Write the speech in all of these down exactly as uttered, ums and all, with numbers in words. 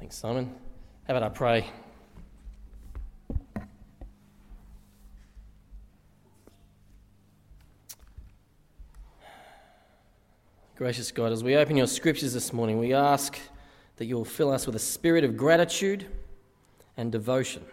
Thanks, Simon. How about I pray? Gracious God, as we open your scriptures this morning, we ask that you will fill us with a spirit of gratitude and devotion.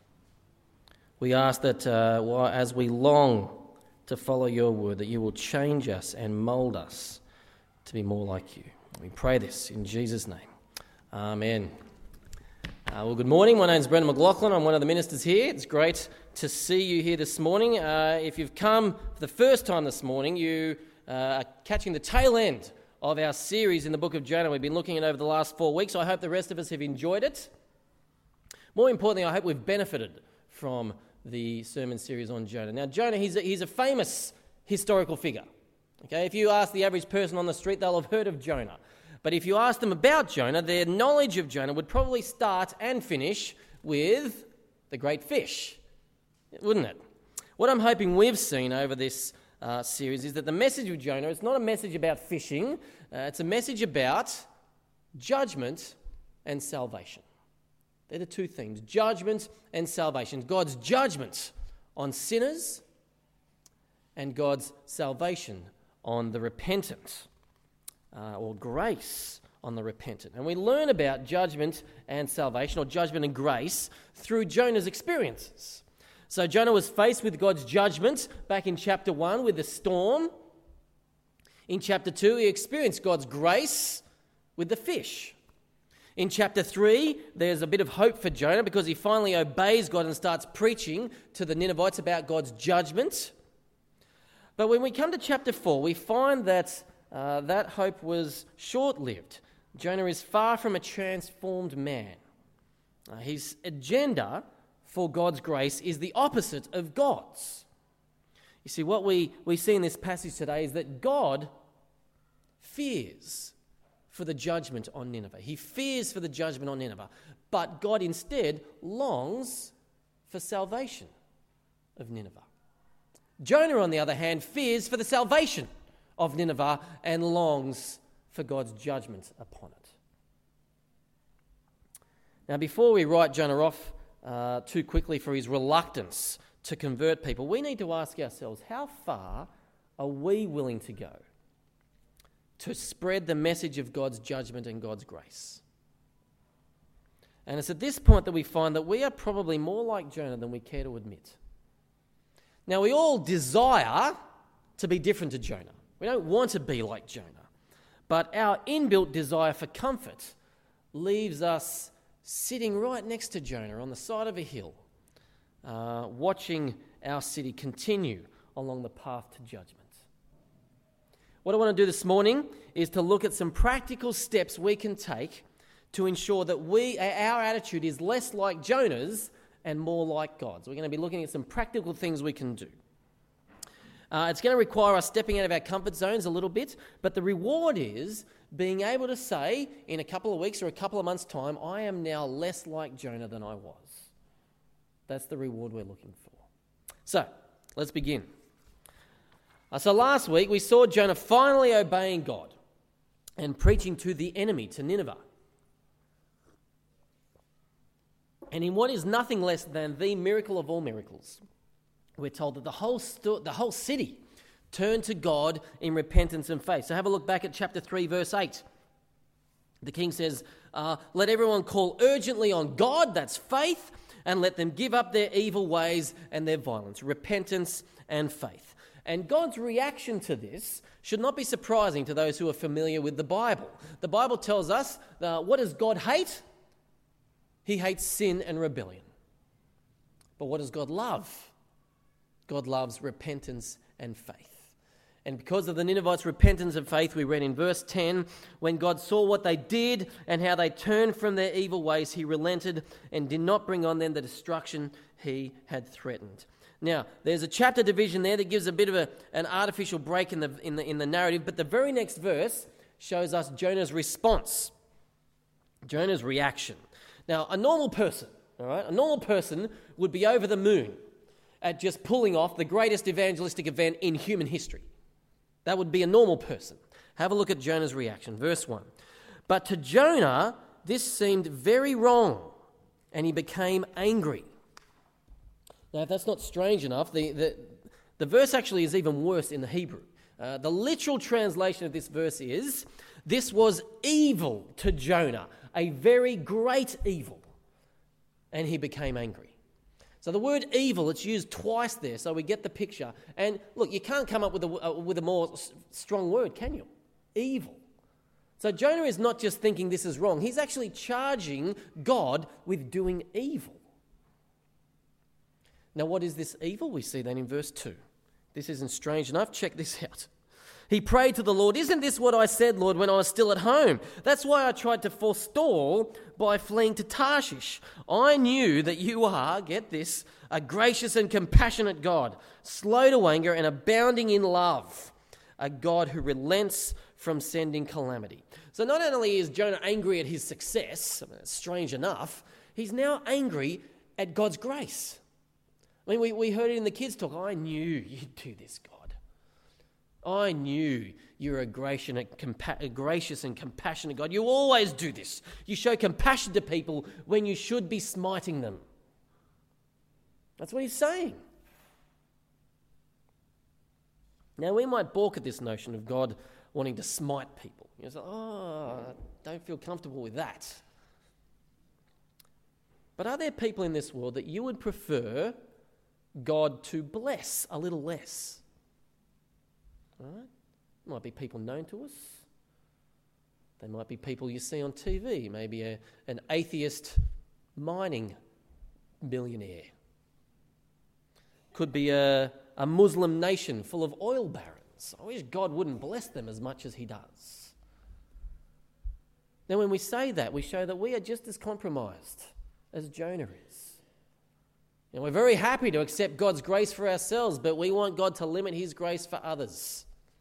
We ask that uh, while, as we long to follow your word, that you will change us and mould us to be more like you. We pray this in Jesus' name. Amen. Uh, well, good morning. My name is Brendan McLaughlin. I'm one of the ministers here. It's great to see you here this morning. Uh, if you've come for the first time this morning, you uh, are catching the tail end of our series in the book of Jonah. We've been looking at it over the last four weeks. I hope the rest of us have enjoyed it. More importantly, I hope we've benefited from the sermon series on Jonah. Now, Jonah, he's a, he's a famous historical figure. Okay, if you ask the average person on the street, they'll have heard of Jonah. But if you ask them about Jonah, their knowledge of Jonah would probably start and finish with the great fish, wouldn't it? What I'm hoping we've seen over this uh, series is that the message of Jonah is not a message about fishing, uh, it's a message about judgment and salvation. They're the two themes, judgment and salvation. God's judgment on sinners and God's salvation on the repentant. Uh, or grace on the repentant. And we learn about judgment and salvation, or judgment and grace, through Jonah's experiences. So Jonah was faced with God's judgment back in chapter one with the storm. In chapter two, he experienced God's grace with the fish. In chapter three, there's a bit of hope for Jonah because he finally obeys God and starts preaching to the Ninevites about God's judgment. But when we come to chapter four, we find that Uh, that hope was short-lived. Jonah is far from a transformed man. Uh, his agenda for God's grace is the opposite of God's. You see, what we, we see in this passage today is that God fears for the judgment on Nineveh. He fears for the judgment on Nineveh, but God instead longs for salvation of Nineveh. Jonah, on the other hand, fears for the salvation of Nineveh and longs for God's judgment upon it. Now, before we write Jonah off uh, too quickly for his reluctance to convert people, we need to ask ourselves, how far are we willing to go to spread the message of God's judgment and God's grace? And it's at this point that we find that we are probably more like Jonah than we care to admit. Now, we all desire to be different to Jonah. We don't want to be like Jonah, but our inbuilt desire for comfort leaves us sitting right next to Jonah on the side of a hill, uh, watching our city continue along the path to judgment. What I want to do this morning is to look at some practical steps we can take to ensure that we, our attitude is less like Jonah's and more like God's. We're going to be looking at some practical things we can do. Uh, it's going to require us stepping out of our comfort zones a little bit, but the reward is being able to say in a couple of weeks or a couple of months' time, I am now less like Jonah than I was. That's the reward we're looking for. So, let's begin. Uh, so last week we saw Jonah finally obeying God and preaching to the enemy, to Nineveh. And in what is nothing less than the miracle of all miracles, we're told that the whole sto- the whole city turned to God in repentance and faith. So have a look back at chapter three, verse eight. The king says, uh, let everyone call urgently on God, that's faith, and let them give up their evil ways and their violence, repentance and faith. And God's reaction to this should not be surprising to those who are familiar with the Bible. The Bible tells us, uh, what does God hate? He hates sin and rebellion. But what does God love? God loves repentance and faith. And because of the Ninevites' repentance and faith, we read in verse ten, when God saw what they did and how they turned from their evil ways, he relented and did not bring on them the destruction he had threatened. Now, there's a chapter division there that gives a bit of a, an artificial break in the, in the, in the narrative, but the very next verse shows us Jonah's response, Jonah's reaction. Now, a normal person, all right, a normal person would be over the moon at just pulling off the greatest evangelistic event in human history. That would be a normal person. Have a look at Jonah's reaction. Verse one. But to Jonah, this seemed very wrong, and he became angry. Now, if that's not strange enough, the, the, the verse actually is even worse in the Hebrew. Uh, the literal translation of this verse is, this was evil to Jonah, a very great evil, and he became angry. So the word evil, it's used twice there, so we get the picture. And look, you can't come up with a, uh, with a more s- strong word, can you? Evil. So Jonah is not just thinking this is wrong, he's actually charging God with doing evil. Now, what is this evil? We see that in verse two. This isn't strange enough. Check this out. He prayed to the Lord, "Isn't this what I said, Lord, when I was still at home? That's why I tried to forestall by fleeing to Tarshish. I knew that you are," get this, "a gracious and compassionate God, slow to anger and abounding in love, a God who relents from sending calamity." So not only is Jonah angry at his success, I mean, it's strange enough, he's now angry at God's grace. I mean, we, we heard it in the kids' talk. I knew you'd do this, God. I knew you're a gracious and, compa- a gracious and compassionate God. You always do this. You show compassion to people when you should be smiting them. That's what he's saying. Now, we might balk at this notion of God wanting to smite people. You say, oh, I don't feel comfortable with that. But are there people in this world that you would prefer God to bless a little less? All right? Might be people known to us. They might be people you see on T V, maybe a, an atheist mining millionaire. Could be a, a Muslim nation full of oil barons. I wish God wouldn't bless them as much as he does. Now, when we say that, we show that we are just as compromised as Jonah is. And we're very happy to accept God's grace for ourselves, but we want God to limit his grace for others.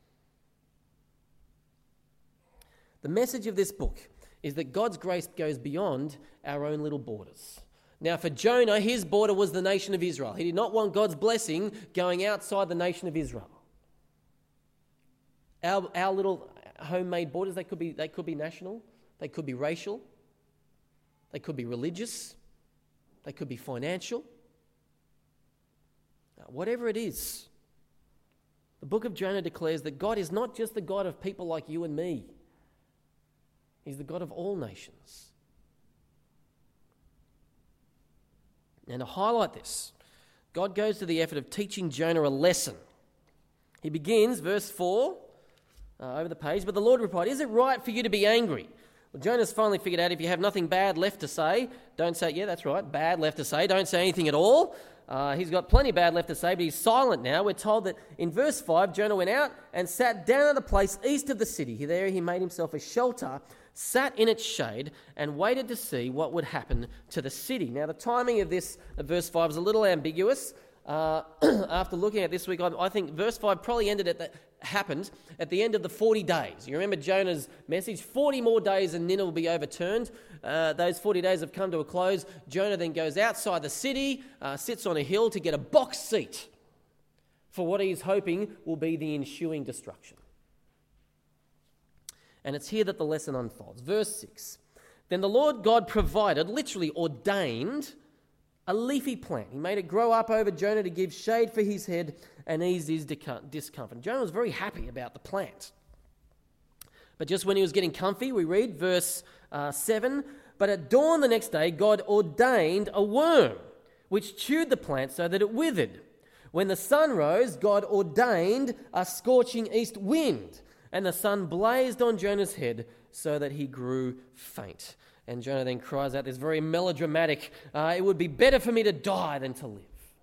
The message of this book is that God's grace goes beyond our own little borders. Now, for Jonah, his border was the nation of Israel. He did not want God's blessing going outside the nation of Israel. Our, our little homemade borders, they could be, they could be national, they could be racial, they could be religious, they could be financial. Whatever it is, the book of Jonah declares that God is not just the God of people like you and me. He's the God of all nations. And to highlight this, God goes to the effort of teaching Jonah a lesson. He begins, verse four, uh, over the page, "But the Lord replied, 'Is it right for you to be angry?' Well, Jonah's finally figured out if you have nothing bad left to say, don't say, yeah, that's right, bad left to say, don't say anything at all. Uh, he's got plenty bad left to say, but he's silent now. We're told that in verse five, Jonah went out and sat down at a place east of the city. There he made himself a shelter, sat in its shade, and waited to see what would happen to the city. Now, the timing of this, of verse five, is a little ambiguous. Uh, after looking at this week, I, I think verse five probably ended at the, happened at the end of the forty days. You remember Jonah's message, forty more days and Nineveh will be overturned. Uh, those forty days have come to a close. Jonah then goes outside the city, uh, sits on a hill to get a box seat for what he's hoping will be the ensuing destruction. And it's here that the lesson unfolds. Verse six, "Then the Lord God provided," literally ordained, "a leafy plant. He made it grow up over Jonah to give shade for his head and ease his discomfort." Jonah was very happy about the plant. But just when he was getting comfy, we read verse uh, seven, "But at dawn the next day, God ordained a worm, which chewed the plant so that it withered. When the sun rose, God ordained a scorching east wind, and the sun blazed on Jonah's head so that he grew faint." And Jonah then cries out this very melodramatic, uh, "It would be better for me to die than to live."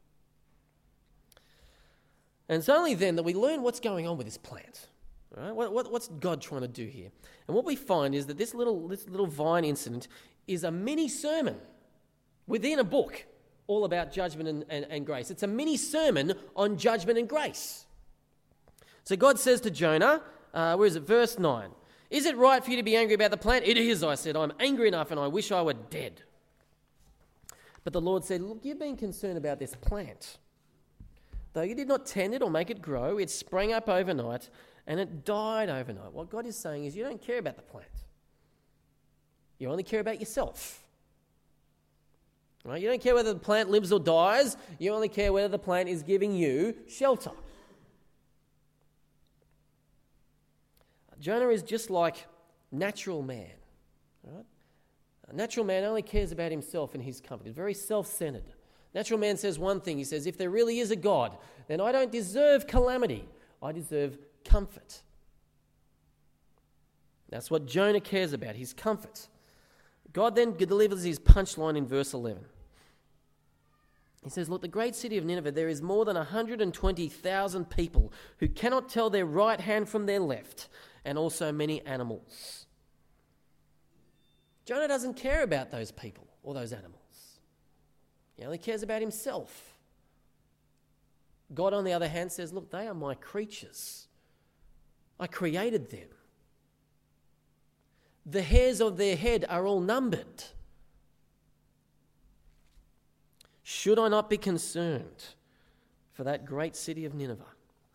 And it's only then that we learn what's going on with this plant. Right? What, what, what's God trying to do here? And what we find is that this little, this little vine incident is a mini sermon within a book all about judgment and, and, and grace. It's a mini sermon on judgment and grace. So God says to Jonah, uh, where is it? Verse nine. "Is it right for you to be angry about the plant?" "It is," I said. "I'm angry enough and I wish I were dead." But the Lord said, "Look, you've been concerned about this plant. Though you did not tend it or make it grow, it sprang up overnight and it died overnight." What God is saying is you don't care about the plant. You only care about yourself. Right? You don't care whether the plant lives or dies. You only care whether the plant is giving you shelter. Jonah is just like natural man. Right? A natural man only cares about himself and his comfort. He's very self-centered. Natural man says one thing. He says, if there really is a God, then I don't deserve calamity. I deserve comfort. That's what Jonah cares about, his comfort. God then delivers his punchline in verse eleven. He says, look, the great city of Nineveh, there is more than one hundred twenty thousand people who cannot tell their right hand from their left, and also many animals. Jonah doesn't care about those people or those animals. He only cares about himself. God, on the other hand, says, look, they are my creatures. I created them. The hairs of their head are all numbered. Should I not be concerned for that great city of Nineveh?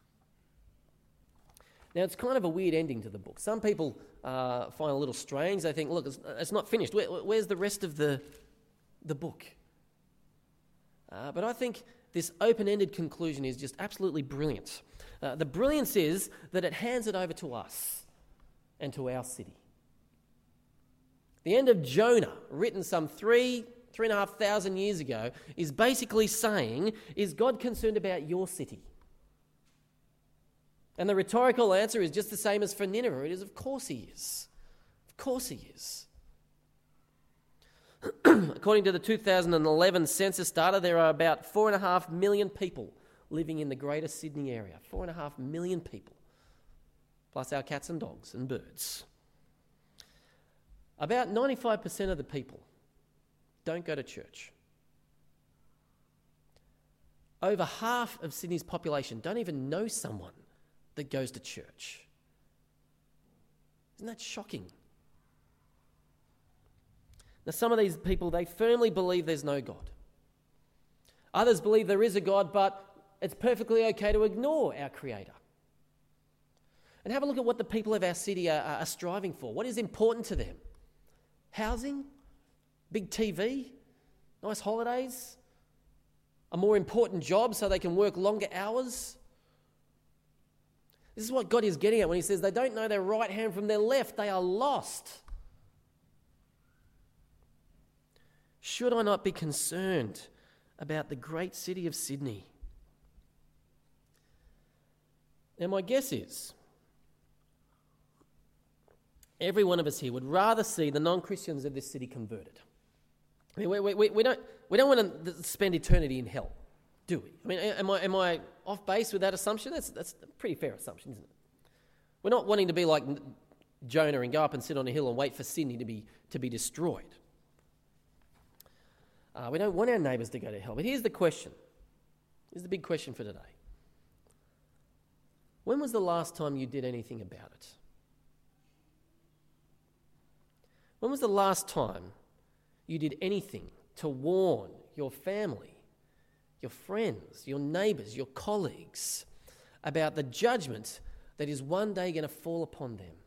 Now, it's kind of a weird ending to the book. Some people uh, find it a little strange. They think, look, it's, it's not finished. Where, where's the rest of the, the book? Uh, but I think this open-ended conclusion is just absolutely brilliant. Uh, the brilliance is that it hands it over to us and to our city. The end of Jonah, written some three, three and a half thousand years ago, is basically saying, is God concerned about your city? And the rhetorical answer is just the same as for Nineveh. It is, of course he is. Of course he is. According to the two thousand eleven census data, there are about four and a half million people living in the greater Sydney area. Four and a half million people, plus our cats and dogs and birds. About ninety-five percent of the people don't go to church. Over half of Sydney's population don't even know someone that goes to church. Isn't that shocking? Now, some of these people, they firmly believe there's no God. Others believe there is a God, but it's perfectly okay to ignore our Creator. And have a look at what the people of our city are, are striving for. What is important to them? Housing? Big T V? Nice holidays? A more important job so they can work longer hours? This is what God is getting at when he says they don't know their right hand from their left. They are lost. Should I not be concerned about the great city of Sydney? Now, my guess is every one of us here would rather see the non-Christians of this city converted. I mean, we, we, we, don't, we don't want to spend eternity in hell, do we? I mean, am I, am I off base with that assumption? That's, that's a pretty fair assumption, isn't it? We're not wanting to be like Jonah and go up and sit on a hill and wait for Sydney to be, to be destroyed. Uh, we don't want our neighbours to go to hell. But here's the question. Here's the big question for today. When was the last time you did anything about it? When was the last time you did anything to warn your family, your friends, your neighbours, your colleagues about the judgment that is one day going to fall upon them?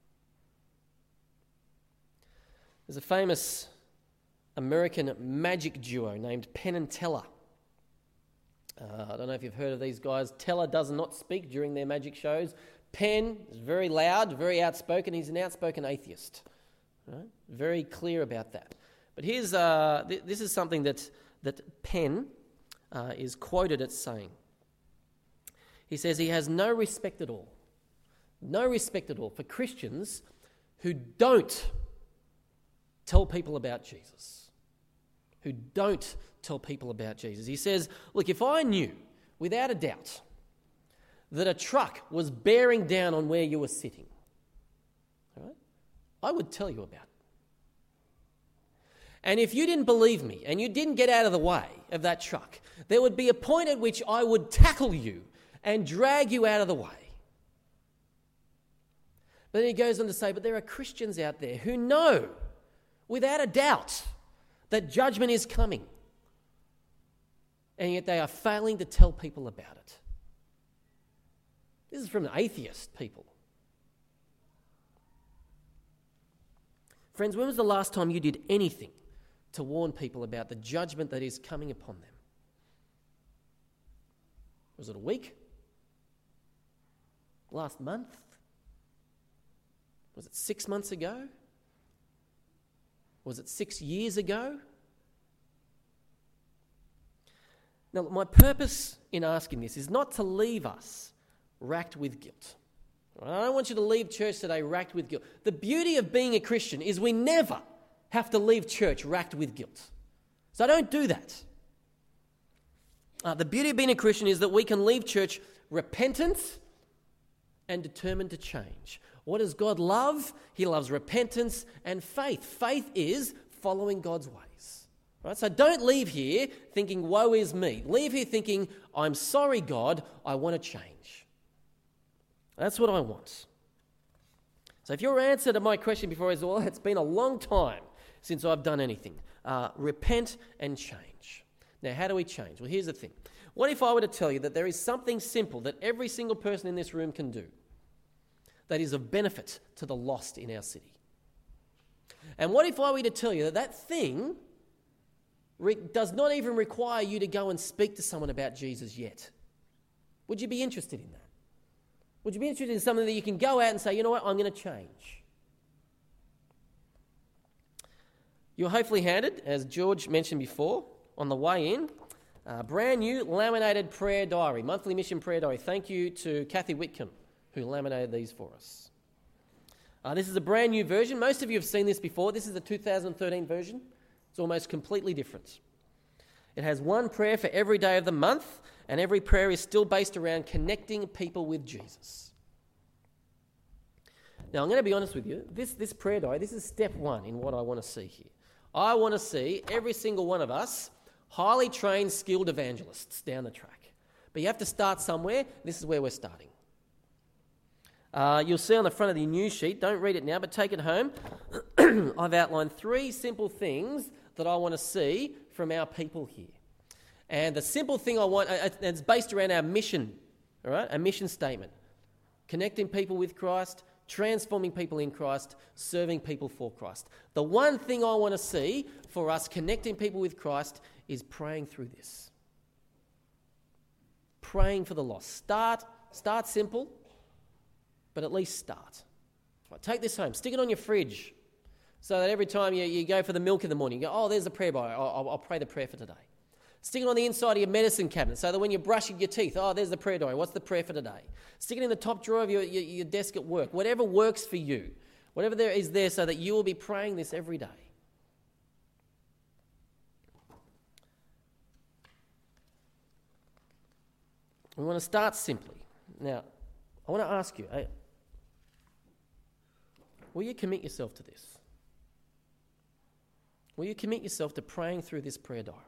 There's a famous American magic duo named Penn and Teller. Uh, I don't know if you've heard of these guys. Teller does not speak during their magic shows. Penn is very loud, very outspoken. He's an outspoken atheist. Right? Very clear about that. But here's uh, th- this is something that, that Penn uh, is quoted as saying. He says he has no respect at all, no respect at all for Christians who don't tell people about Jesus. Who don't tell people about Jesus. He says, look, if I knew without a doubt that a truck was bearing down on where you were sitting, all right, I would tell you about it. And if you didn't believe me and you didn't get out of the way of that truck, there would be a point at which I would tackle you and drag you out of the way. But then he goes on to say, but there are Christians out there who know without a doubt that judgment is coming, and yet they are failing to tell people about it. This is from an atheist people. Friends, when was the last time you did anything to warn people about the judgment that is coming upon them? Was it a week? Last month? Was it six months ago? Was it six years ago? Now, my purpose in asking this is not to leave us racked with guilt. I don't want you to leave church today racked with guilt. The beauty of being a Christian is we never have to leave church racked with guilt. So don't do that. Uh, the beauty of being a Christian is that we can leave church repentant and determined to change. What does God love? He loves repentance and faith. Faith is following God's ways. Right? So don't leave here thinking, woe is me. Leave here thinking, I'm sorry, God, I want to change. That's what I want. So if your answer to my question before is, well, it's been a long time since I've done anything, uh, repent and change. Now, how do we change? Well, here's the thing. What if I were to tell you that there is something simple that every single person in this room can do that is of benefit to the lost in our city? And what if I were to tell you that that thing re- does not even require you to go and speak to someone about Jesus yet? Would you be interested in that? Would you be interested in something that you can go out and say, you know what, I'm going to change? You're hopefully handed, as George mentioned before, on the way in, a brand new laminated prayer diary, monthly mission prayer diary. Thank you to Kathy Whitcomb, who laminated these for us. Uh, this is a brand new version. Most of you have seen this before. This is the two thousand thirteen version. It's almost completely different. It has one prayer for every day of the month, and every prayer is still based around connecting people with Jesus. Now, I'm going to be honest with you. This, this prayer diary, this is step one in what I want to see here. I want to see every single one of us highly trained, skilled evangelists down the track. But you have to start somewhere. This is where we're starting. Uh, you'll see on the front of the news sheet, don't read it now, but take it home. I've outlined three simple things that I want to see from our people here. And the simple thing I want, uh, it's based around our mission, all right, a mission statement. Connecting people with Christ, transforming people in Christ, serving people for Christ. The one thing I want to see for us connecting people with Christ is praying through this. Praying for the lost. Start, start simple, but at least start. Right, take this home, stick it on your fridge, so that every time you, you go for the milk in the morning, you go, oh, there's the prayer Bible, I'll, I'll, I'll pray the prayer for today. Stick it on the inside of your medicine cabinet, so that when you're brushing your teeth, oh, there's the prayer diary, what's the prayer for today? Stick it in the top drawer of your, your, your desk at work, whatever works for you, whatever there is there, so that you will be praying this every day. We want to start simply. Now, I want to ask you, hey, will you commit yourself to this? Will you commit yourself to praying through this prayer diary?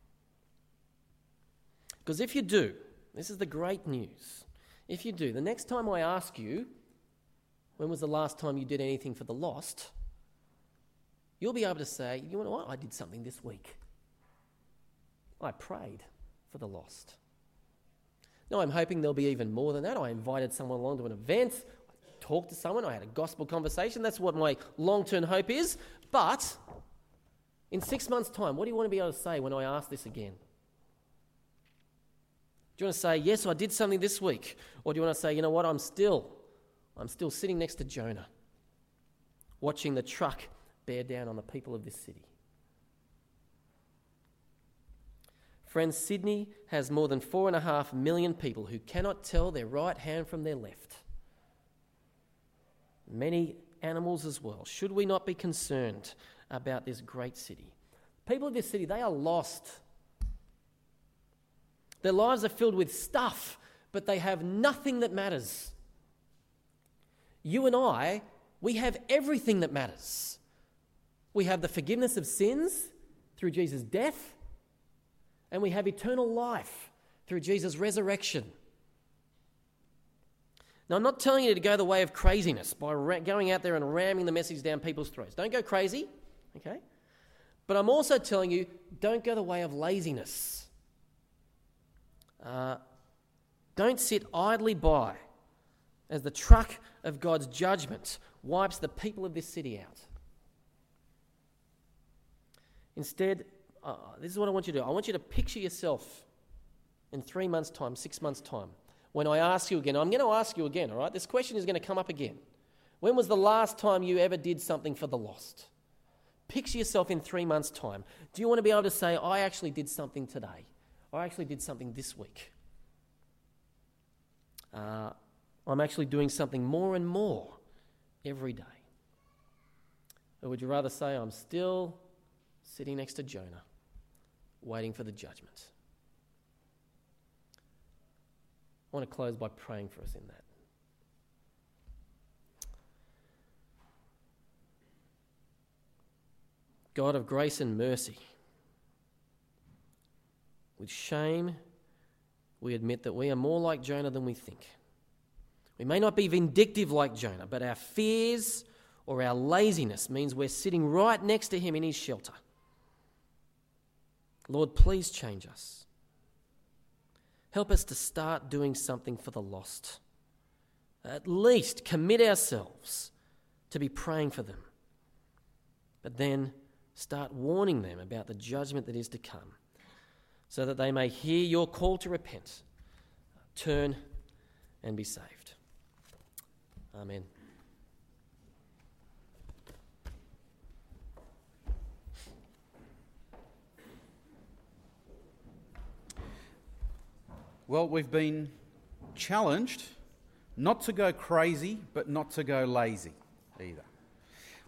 Because if you do, this is the great news. If you do, the next time I ask you, when was the last time you did anything for the lost, you'll be able to say, you know what, I did something this week. I prayed for the lost. Now, I'm hoping there'll be even more than that. I invited someone along to an event, I talked to someone, I had a gospel conversation. That's what my long-term hope is. But in six months' time, what do you want to be able to say when I ask this again? Do you want to say, yes, I did something this week? Or do you want to say, you know what, I'm still, I'm still sitting next to Jonah, watching the truck bear down on the people of this city? Friends, Sydney has more than four and a half million people who cannot tell their right hand from their left. Many animals as well. Should we not be concerned about this great city? People of this city, they are lost. Their lives are filled with stuff, but they have nothing that matters. You and I, we have everything that matters. We have the forgiveness of sins through Jesus' death, and we have eternal life through Jesus' resurrection. Now, I'm not telling you to go the way of craziness by ra- going out there and ramming the message down people's throats. Don't go crazy, okay? But I'm also telling you, don't go the way of laziness. Uh, don't sit idly by as the truck of God's judgment wipes the people of this city out. Instead, uh, this is what I want you to do. I want you to picture yourself in three months' time, six months' time. When I ask you again, I'm going to ask you again, all right? This question is going to come up again. When was the last time you ever did something for the lost? Picture yourself in three months' time. Do you want to be able to say, I actually did something today? I actually did something this week. Uh, I'm actually doing something more and more every day. Or would you rather say, I'm still sitting next to Jonah, waiting for the judgment? I want to close by praying for us in that. God of grace and mercy, with shame, we admit that we are more like Jonah than we think. We may not be vindictive like Jonah, but our fears or our laziness means we're sitting right next to him in his shelter. Lord, please change us. Help us to start doing something for the lost. At least commit ourselves to be praying for them. But then start warning them about the judgment that is to come, so that they may hear your call to repent, turn and be saved. Amen. Well, we've been challenged not to go crazy, but not to go lazy either.